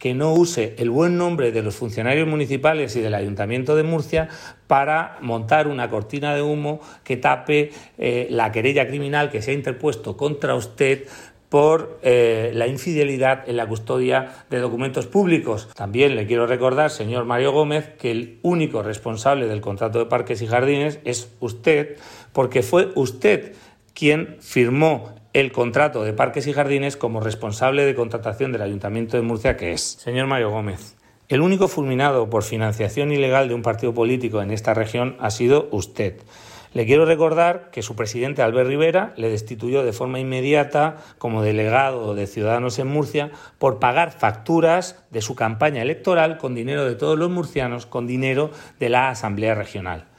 que no use el buen nombre de los funcionarios municipales y del Ayuntamiento de Murcia para montar una cortina de humo que tape la querella criminal que se ha interpuesto contra usted por la infidelidad en la custodia de documentos públicos. También le quiero recordar, señor Mario Gómez, que el único responsable del contrato de Parques y Jardines es usted, porque fue usted quien firmó el contrato de Parques y Jardines como responsable de contratación del Ayuntamiento de Murcia, que es. Señor Mario Gómez, el único fulminado por financiación ilegal de un partido político en esta región ha sido usted. Le quiero recordar que su presidente, Albert Rivera, le destituyó de forma inmediata como delegado de Ciudadanos en Murcia por pagar facturas de su campaña electoral con dinero de todos los murcianos, con dinero de la Asamblea Regional.